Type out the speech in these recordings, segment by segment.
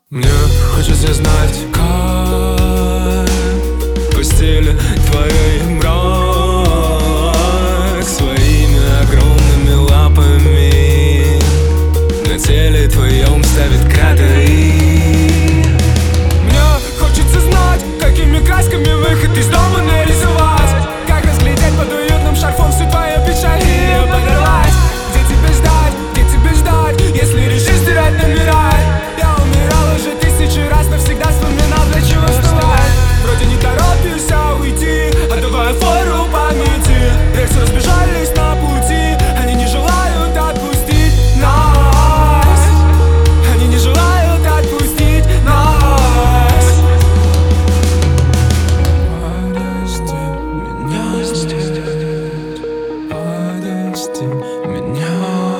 Мне хочется знать, как в постели твоей мрак своими огромными лапами на теле твоем ставит кратеры. Мне хочется знать, какими красками выход из дома нарисовать, как разглядеть под уютным шарфом всю твою печаль и оборвать. Где тебе ждать, если решишь стирать номера? Я умирал уже тысячи раз, навсегда вспоминал, для чего вставать. Вроде не торопишься уйти, отдавая фору памяти. Рельсы разбежались на пути, они не желают отпустить нас. Они не желают отпустить нас. Подожди меня, подожди меня.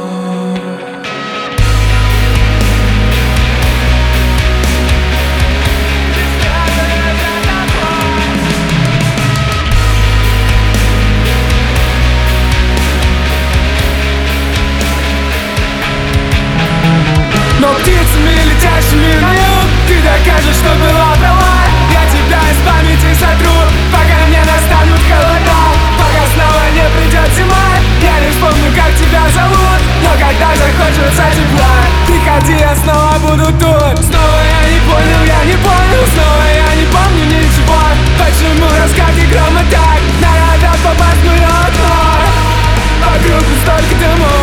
Но птицами, летящими на юг, ты докажешь, что была права. Я тебя из памяти сотру, пока мне настанут холода. Пока снова не придет зима, я не вспомню, как тебя зовут. Но когда захочется тепла, приходи, я снова буду тут. Снова я не понял, снова я не помню ничего. Почему раскаты грома так? Надо попасть в мое окно. Вокруг столько дымов.